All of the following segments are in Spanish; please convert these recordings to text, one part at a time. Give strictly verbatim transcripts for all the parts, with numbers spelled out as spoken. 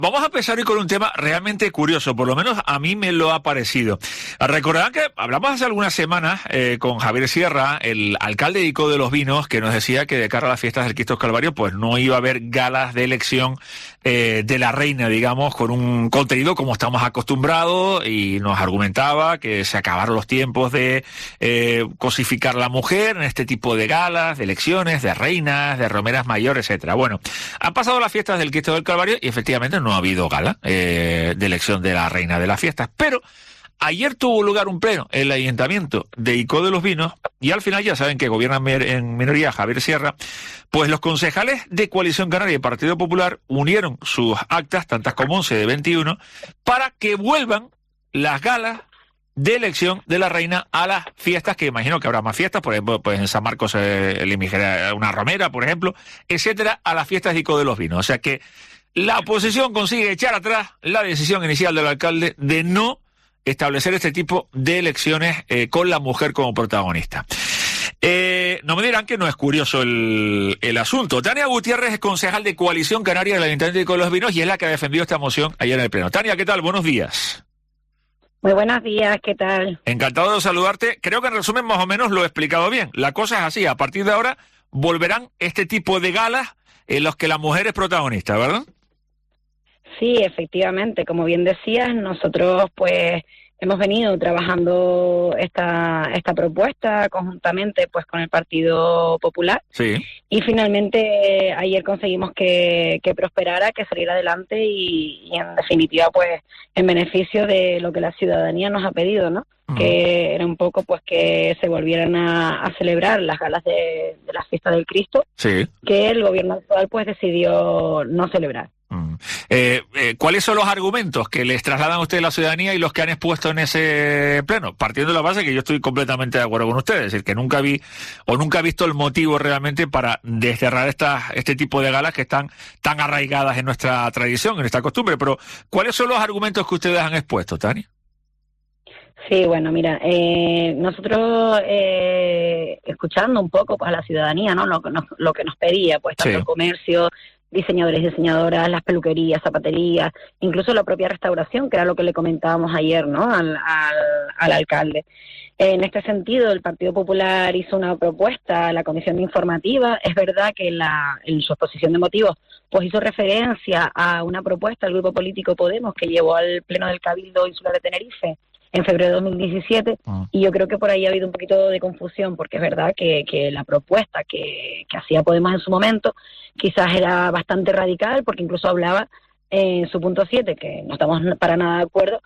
Vamos a empezar hoy con un tema realmente curioso, por lo menos a mí me lo ha parecido. Recordarán que hablamos hace algunas semanas eh, con Javier Sierra, el alcalde de Icó de los Vinos, que nos decía que de cara a las fiestas del Cristo Calvario, pues no iba a haber galas de elección eh, de la reina, digamos, con un contenido como estamos acostumbrados, y nos argumentaba que se acabaron los tiempos de eh, cosificar a la mujer en este tipo de galas, de elecciones, de reinas, de romeras mayores, etcétera. Bueno, han pasado las fiestas del Cristo del Calvario y efectivamente no ha habido gala eh, de elección de la reina de las fiestas, pero ayer tuvo lugar un pleno en el Ayuntamiento de Icó de los Vinos y al final ya saben que gobierna en minoría Javier Sierra, pues los concejales de Coalición Canaria y Partido Popular unieron sus actas, tantas como once de veintiuno, para que vuelvan las galas de elección de la reina a las fiestas, que imagino que habrá más fiestas, por ejemplo, pues en San Marcos eh, una romera, por ejemplo, etcétera, a las fiestas de Icó de los Vinos. O sea que la oposición consigue echar atrás la decisión inicial del alcalde de no establecer este tipo de elecciones eh, con la mujer como protagonista. Eh, no me dirán que no es curioso el, el asunto. Tania Gutiérrez es concejal de Coalición Canaria del Ayuntamiento de Icó de los Vinos y es la que ha defendido esta moción ayer en el pleno. Tania, ¿qué tal? Buenos días. Muy buenos días, ¿qué tal? Encantado de saludarte. Creo que en resumen más o menos lo he explicado bien. La cosa es así, a partir de ahora volverán este tipo de galas en los que la mujer es protagonista, ¿verdad? Sí, efectivamente, como bien decías, nosotros pues hemos venido trabajando esta esta propuesta conjuntamente pues con el Partido Popular. Sí. Y finalmente eh, ayer conseguimos que, que prosperara, que saliera adelante y, y en definitiva pues en beneficio de lo que la ciudadanía nos ha pedido, ¿no? Uh-huh. Que era un poco pues que se volvieran a, a celebrar las galas de, de la fiesta del Cristo, sí, que el gobierno actual pues decidió no celebrar. Mm. Eh, eh, ¿Cuáles son los argumentos que les trasladan a ustedes a la ciudadanía y los que han expuesto en ese pleno? Partiendo de la base que yo estoy completamente de acuerdo con ustedes, es decir, que nunca vi o nunca he visto el motivo realmente para desterrar estas, este tipo de galas que están tan arraigadas en nuestra tradición, en nuestra costumbre. Pero, ¿cuáles son los argumentos que ustedes han expuesto, Tania? Sí, bueno, mira, eh, nosotros eh, escuchando un poco pues a la ciudadanía, ¿no? Lo que nos, lo que nos pedía, pues tanto sí. el comercio, diseñadores y diseñadoras, las peluquerías, zapaterías, incluso la propia restauración, que era lo que le comentábamos ayer, ¿no? Al, al, al alcalde. En este sentido, el Partido Popular hizo una propuesta a la Comisión Informativa. Es verdad que la, en su exposición de motivos pues hizo referencia a una propuesta del Grupo Político Podemos que llevó al Pleno del Cabildo Insular de Tenerife en febrero de dos mil diecisiete, uh-huh. y yo creo que por ahí ha habido un poquito de confusión, porque es verdad que, que la propuesta que, que hacía Podemos en su momento quizás era bastante radical, porque incluso hablaba en su punto siete, que no estamos para nada de acuerdo,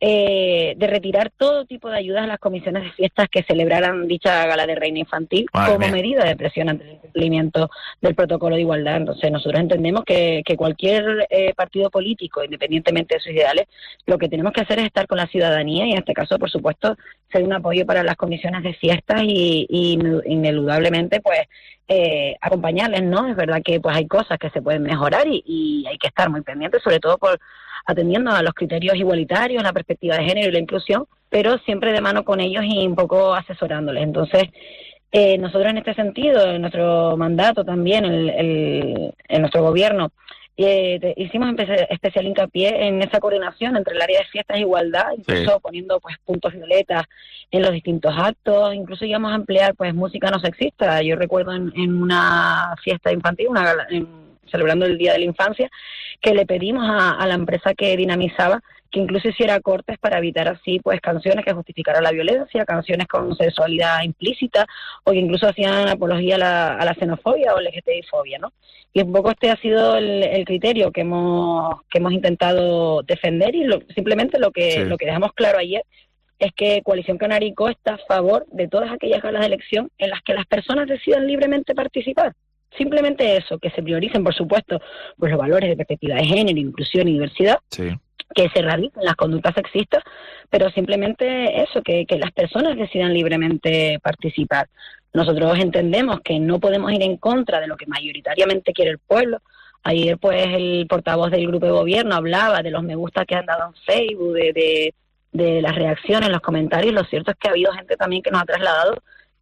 eh, de retirar todo tipo de ayudas a las comisiones de fiestas que celebraran dicha gala de reina infantil Madre como mía. medida de presión ante el incumplimiento del protocolo de igualdad. Entonces nosotros entendemos que, que cualquier eh, partido político, independientemente de sus ideales, lo que tenemos que hacer es estar con la ciudadanía y en este caso, por supuesto, ser un apoyo para las comisiones de fiestas y, y ineludablemente pues eh, acompañarles, ¿no? Es verdad que pues hay cosas que se pueden mejorar y, y hay que estar muy pendientes, sobre todo por atendiendo a los criterios igualitarios, la perspectiva de género y la inclusión, pero siempre de mano con ellos y un poco asesorándoles. Entonces, eh, nosotros en este sentido, en nuestro mandato también, el, el, en nuestro gobierno, eh, te, hicimos espe- especial hincapié en esa coordinación entre el área de fiestas e igualdad, incluso sí. poniendo pues puntos violetas en los distintos actos, incluso íbamos a emplear pues música no sexista. Yo recuerdo en, en una fiesta infantil, una gala, en, celebrando el Día de la Infancia, que le pedimos a, a la empresa que dinamizaba que incluso hiciera cortes para evitar así pues canciones que justificaran la violencia, canciones con sexualidad implícita o que incluso hacían apología a la, a la xenofobia o L G T B-fobia, ¿no? Y un poco este ha sido el, el criterio que hemos que hemos intentado defender y lo, simplemente lo que sí. lo que dejamos claro ayer es que Coalición Canaria Icó está a favor de todas aquellas galas de elección en las que las personas decidan libremente participar. Simplemente eso, que se prioricen, por supuesto, pues los valores de perspectiva de género, inclusión y diversidad, sí. que se erradiquen las conductas sexistas, pero simplemente eso, que, que las personas decidan libremente participar. Nosotros entendemos que no podemos ir en contra de lo que mayoritariamente quiere el pueblo. Ayer, pues, el portavoz del grupo de gobierno hablaba de los me gusta que han dado en Facebook, de, de, de las reacciones, los comentarios. Lo cierto es que ha habido gente también que nos ha trasladado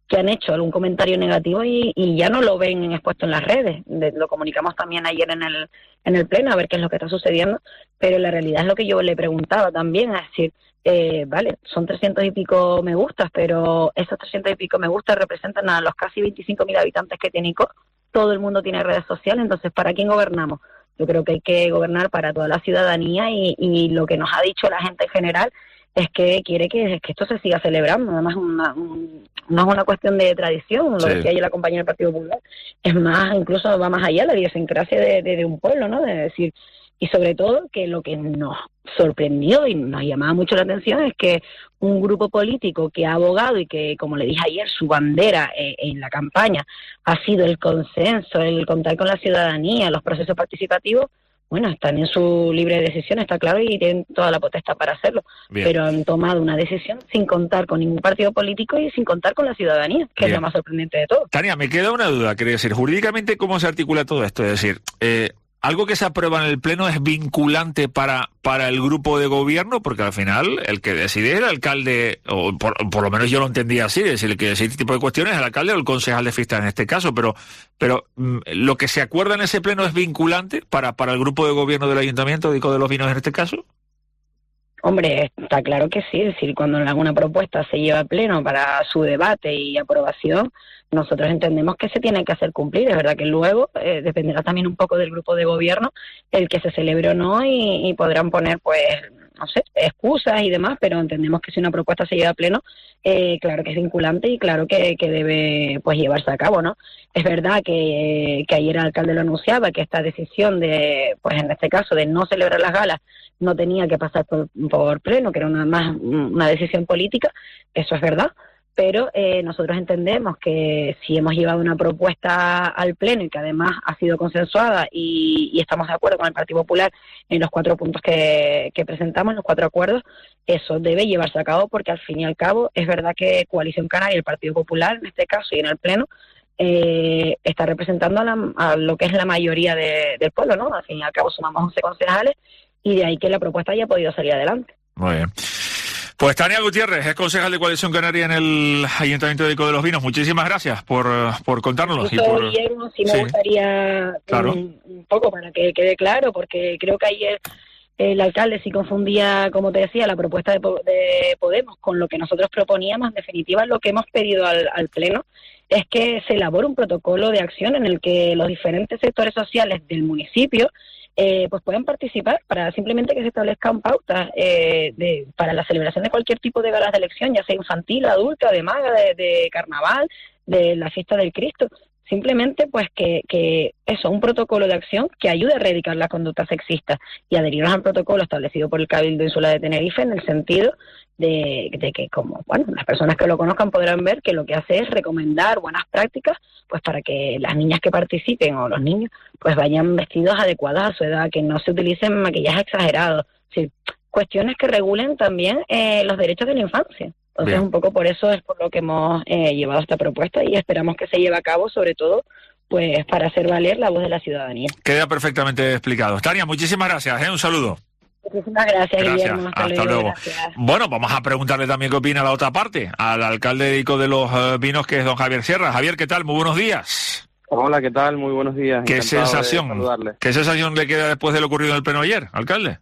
que han hecho algún comentario negativo y, y ya no lo ven expuesto en las redes. De, lo comunicamos también ayer en el en el pleno a ver qué es lo que está sucediendo, pero la realidad es lo que yo le preguntaba también, es decir, eh, vale, son trescientos y pico me gustas, pero esos trescientos y pico me gustas representan a los casi veinticinco mil habitantes que tiene Icod. Todo el mundo tiene redes sociales, entonces ¿para quién gobernamos? Yo creo que hay que gobernar para toda la ciudadanía y, y lo que nos ha dicho la gente en general es que quiere que, que esto se siga celebrando. Además, una, un, no es una cuestión de tradición, lo sí. decía ayer la compañera del Partido Popular, es más, incluso va más allá la idiosincrasia de, de, de un pueblo, ¿no? De decir, y sobre todo que lo que nos sorprendió y nos llamaba mucho la atención es que un grupo político que ha abogado y que, como le dije ayer, su bandera eh, en la campaña ha sido el consenso, el contar con la ciudadanía, los procesos participativos, bueno, están en su libre decisión, está claro, y tienen toda la potestad para hacerlo. Bien. Pero han tomado una decisión sin contar con ningún partido político y sin contar con la ciudadanía, que Bien. es lo más sorprendente de todo. Tania, me queda una duda, quería decir, jurídicamente, ¿cómo se articula todo esto? Es decir, eh, ¿algo que se aprueba en el Pleno es vinculante para, para el grupo de gobierno? Porque al final el que decide es el alcalde, o por, por lo menos yo lo entendía así, es decir, el que decide este tipo de cuestiones es el alcalde o el concejal de fiestas en este caso, pero pero ¿lo que se acuerda en ese Pleno es vinculante para, para el grupo de gobierno del Ayuntamiento de Icod de los Vinos en este caso? Hombre, está claro que sí, es decir, cuando alguna propuesta se lleva a pleno para su debate y aprobación, nosotros entendemos que se tiene que hacer cumplir. Es verdad que luego eh, dependerá también un poco del grupo de gobierno el que se celebre o no y, y podrán poner, pues, no sé, excusas y demás, pero entendemos que si una propuesta se lleva a pleno, eh, claro que es vinculante y claro que, que debe, pues, llevarse a cabo, ¿no? Es verdad que, que ayer el alcalde lo anunciaba, que esta decisión de, pues en este caso, de no celebrar las galas, no tenía que pasar por, por pleno, que era una más una decisión política, eso es verdad, pero eh, nosotros entendemos que si hemos llevado una propuesta al pleno y que además ha sido consensuada y, y estamos de acuerdo con el Partido Popular en los cuatro puntos que, que presentamos, los cuatro acuerdos, eso debe llevarse a cabo porque al fin y al cabo es verdad que Coalición Canaria y el Partido Popular en este caso y en el pleno eh, está representando a, la, a lo que es la mayoría de, del pueblo, ¿no? Al fin y al cabo sumamos once concejales y de ahí que la propuesta haya podido salir adelante. Muy bien. Pues Tania Gutiérrez, es concejal de Coalición Canaria en el Ayuntamiento de Icod de los Vinos. Muchísimas gracias por, por contárnoslo. Y por... Guillermo, sí me sí. gustaría claro. un, un poco para que quede claro, porque creo que ayer el alcalde sí confundía, como te decía, la propuesta de, de Podemos con lo que nosotros proponíamos. En definitiva, lo que hemos pedido al, al Pleno es que se elabore un protocolo de acción en el que los diferentes sectores sociales del municipio Eh, pues pueden participar para simplemente que se establezcan pautas eh, de, para la celebración de cualquier tipo de galas de elección, ya sea infantil, adulta, de maga, de, de carnaval, de la fiesta del Cristo. Simplemente pues que, que eso, un protocolo de acción que ayude a erradicar la conducta sexista y adherirnos al protocolo establecido por el Cabildo Insular de Tenerife en el sentido de, de que como bueno las personas que lo conozcan podrán ver que lo que hace es recomendar buenas prácticas pues para que las niñas que participen o los niños pues vayan vestidos adecuados a su edad, que no se utilicen maquillaje exagerado, es decir, cuestiones que regulen también eh, los derechos de la infancia. Entonces, Bien. un poco por eso es por lo que hemos eh, llevado esta propuesta y esperamos que se lleve a cabo, sobre todo, pues para hacer valer la voz de la ciudadanía. Queda perfectamente explicado. Tania, muchísimas gracias, ¿eh? Un saludo. Muchísimas gracias, gracias. Guillermo. Hasta, Hasta luego. luego. Gracias. Bueno, vamos a preguntarle también qué opina la otra parte, al alcalde de Icod de los uh, Vinos, que es don Javier Sierra. Javier, ¿qué tal? Muy buenos días. Hola, ¿qué tal? Muy buenos días. ¿Qué sensación, ¿Qué sensación le queda después de lo ocurrido en el pleno ayer, alcalde?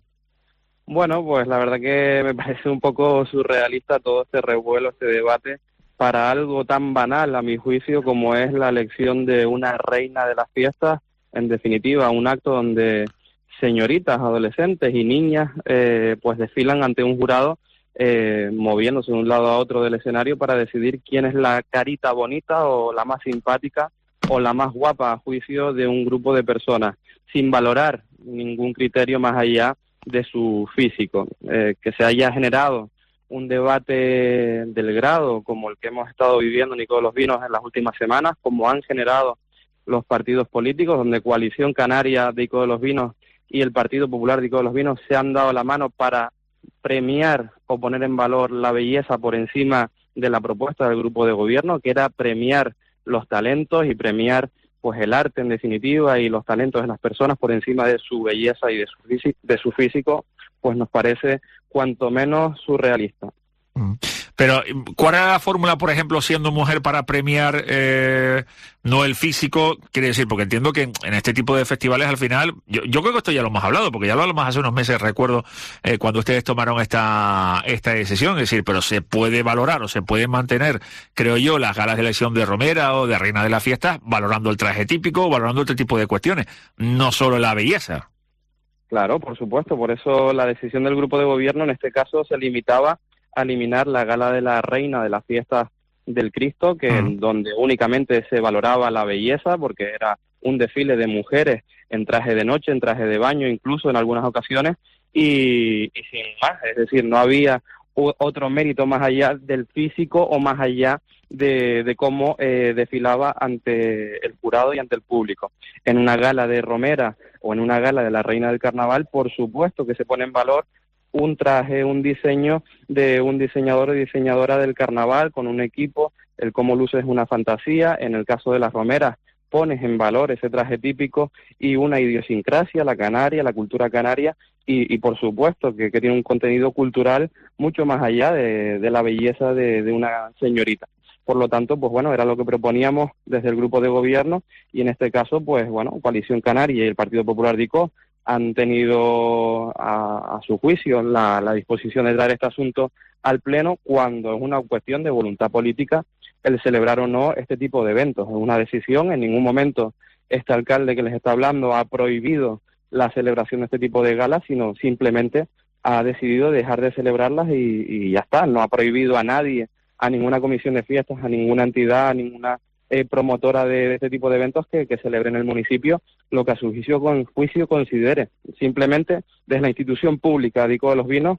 Bueno, pues la verdad que me parece un poco surrealista todo este revuelo, este debate, para algo tan banal, a mi juicio, como es la elección de una reina de las fiestas. En definitiva, un acto donde señoritas, adolescentes y niñas eh, pues desfilan ante un jurado eh, moviéndose de un lado a otro del escenario para decidir quién es la carita bonita o la más simpática o la más guapa a juicio de un grupo de personas, sin valorar ningún criterio más allá de su físico. Eh, que se haya generado un debate del grado como el que hemos estado viviendo en Icod de los Vinos en las últimas semanas, como han generado los partidos políticos, donde Coalición Canaria de Icod de los Vinos y el Partido Popular de Icod de los Vinos se han dado la mano para premiar o poner en valor la belleza por encima de la propuesta del grupo de gobierno, que era premiar los talentos y premiar pues el arte en definitiva y los talentos de las personas por encima de su belleza y de su físico, de su físico, pues nos parece cuanto menos surrealista. Pero, ¿cuál era la fórmula, por ejemplo, siendo mujer, para premiar eh, no el físico? Quiere decir, porque entiendo que en este tipo de festivales, al final, yo, yo creo que esto ya lo hemos hablado, porque ya lo hablamos hace unos meses, recuerdo, eh, cuando ustedes tomaron esta esta decisión. Es decir, pero se puede valorar o se puede mantener, creo yo, las galas de elección de Romera o de Reina de la Fiesta, valorando el traje típico, valorando este tipo de cuestiones, no solo la belleza. Claro, por supuesto, por eso la decisión del grupo de gobierno en este caso se limitaba a eliminar la gala de la Reina de las Fiestas del Cristo, que uh-huh. donde únicamente se valoraba la belleza, porque era un desfile de mujeres en traje de noche, en traje de baño, incluso en algunas ocasiones, y, y sin más, es decir, no había u- otro mérito más allá del físico o más allá de, de cómo eh, desfilaba ante el jurado y ante el público. En una gala de Romera o en una gala de la Reina del Carnaval, por supuesto que se pone en valor un traje, un diseño de un diseñador o diseñadora del carnaval con un equipo, el cómo luce es una fantasía. En el caso de las romeras, pones en valor ese traje típico y una idiosincrasia, la canaria, la cultura canaria, y, y por supuesto que, que tiene un contenido cultural mucho más allá de, de la belleza de, de una señorita. Por lo tanto, pues bueno, era lo que proponíamos desde el grupo de gobierno, y en este caso, pues bueno, Coalición Canaria y el Partido Popular de ICO han tenido a, a su juicio la, la disposición de traer este asunto al Pleno, cuando es una cuestión de voluntad política el celebrar o no este tipo de eventos. Es una decisión, en ningún momento este alcalde que les está hablando ha prohibido la celebración de este tipo de galas, sino simplemente ha decidido dejar de celebrarlas y, y ya está. No ha prohibido a nadie, a ninguna comisión de fiestas, a ninguna entidad, a ninguna Eh, promotora de, de este tipo de eventos que, que celebre en el municipio lo que a su juicio, con, juicio considere. Simplemente desde la institución pública de ICO de los Vinos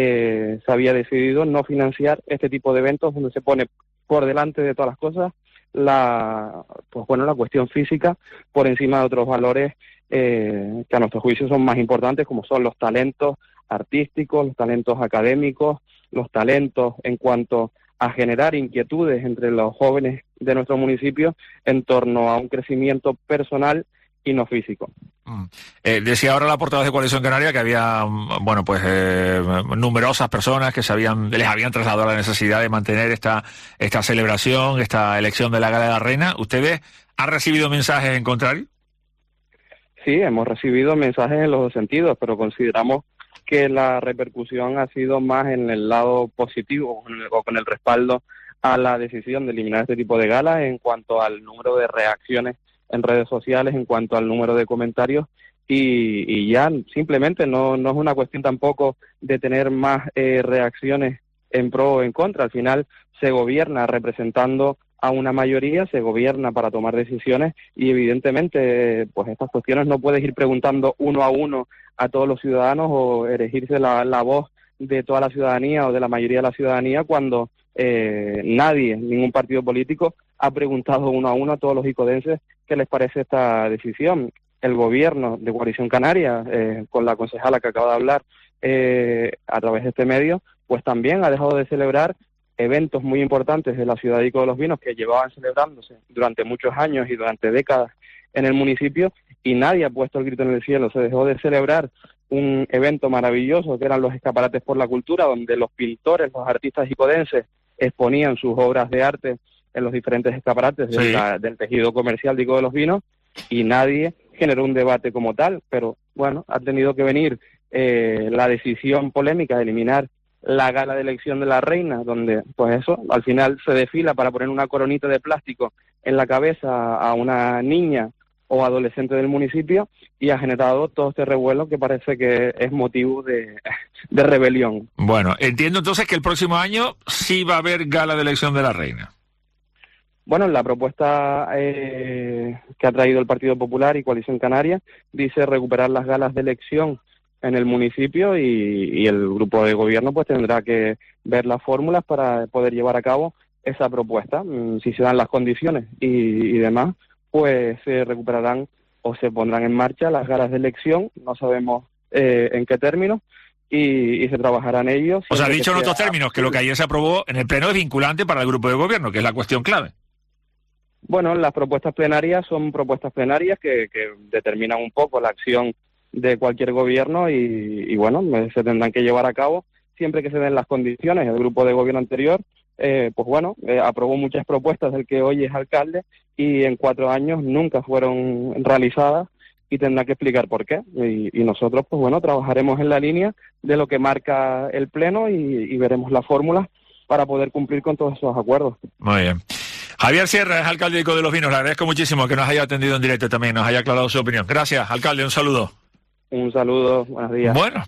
eh, se había decidido no financiar este tipo de eventos donde se pone por delante de todas las cosas la pues bueno la cuestión física por encima de otros valores eh, que a nuestro juicio son más importantes, como son los talentos artísticos, los talentos académicos, los talentos en cuanto a generar inquietudes entre los jóvenes de nuestro municipio en torno a un crecimiento personal y no físico. Mm. Eh, decía ahora la portavoz de Coalición Canaria que había, bueno, pues eh, numerosas personas que se habían, les habían trasladado la necesidad de mantener esta esta celebración, esta elección de la Gala de la Reina. ¿Ustedes han recibido mensajes en contrario? Sí, hemos recibido mensajes en los dos sentidos, pero consideramos que la repercusión ha sido más en el lado positivo o con el respaldo a la decisión de eliminar este tipo de galas, en cuanto al número de reacciones en redes sociales, en cuanto al número de comentarios, y, y ya simplemente no, no es una cuestión tampoco de tener más eh, reacciones en pro o en contra. Al final se gobierna representando a una mayoría, se gobierna para tomar decisiones, y evidentemente pues estas cuestiones no puedes ir preguntando uno a uno a todos los ciudadanos o erigirse la, la voz de toda la ciudadanía o de la mayoría de la ciudadanía cuando eh, nadie, ningún partido político ha preguntado uno a uno a todos los icodenses qué les parece esta decisión. El gobierno de Coalición Canaria, eh, con la concejala que acaba de hablar eh, a través de este medio, pues también ha dejado de celebrar eventos muy importantes de la ciudad de Ico de los Vinos que llevaban celebrándose durante muchos años y durante décadas en el municipio, y nadie ha puesto el grito en el cielo. Se dejó de celebrar un evento maravilloso que eran los escaparates por la cultura, donde los pintores, los artistas icodenses exponían sus obras de arte en los diferentes escaparates sí. de la, del tejido comercial de Ico de los Vinos, y nadie generó un debate como tal. Pero bueno, ha tenido que venir eh, la decisión polémica de eliminar la gala de elección de la reina, donde pues eso, al final se desfila para poner una coronita de plástico en la cabeza a una niña o adolescente del municipio, y ha generado todo este revuelo que parece que es motivo de, de rebelión. Bueno, entiendo entonces que el próximo año sí va a haber gala de elección de la reina. Bueno, la propuesta eh, que ha traído el Partido Popular y Coalición Canaria dice recuperar las galas de elección en el municipio, y, y el grupo de gobierno pues tendrá que ver las fórmulas para poder llevar a cabo esa propuesta. Si se dan las condiciones y, y demás, pues se recuperarán o se pondrán en marcha las galas de elección, no sabemos eh, en qué términos, y, y se trabajarán ellos. O sea, ha dicho en otros términos que lo que ayer se aprobó en el Pleno es vinculante para el grupo de gobierno, que es la cuestión clave. Bueno, las propuestas plenarias son propuestas plenarias que, que determinan un poco la acción de cualquier gobierno, y, y bueno, se tendrán que llevar a cabo siempre que se den las condiciones. El grupo de gobierno anterior, eh, pues bueno, eh, aprobó muchas propuestas del que hoy es alcalde y en cuatro años nunca fueron realizadas y tendrá que explicar por qué. Y, y nosotros, pues bueno, trabajaremos en la línea de lo que marca el Pleno y, y veremos la fórmula para poder cumplir con todos esos acuerdos. Muy bien. Javier Sierra es alcalde de Los Vinos. Le agradezco muchísimo que nos haya atendido en directo también, nos haya aclarado su opinión. Gracias, alcalde, un saludo. Un saludo, buenos días. Bueno.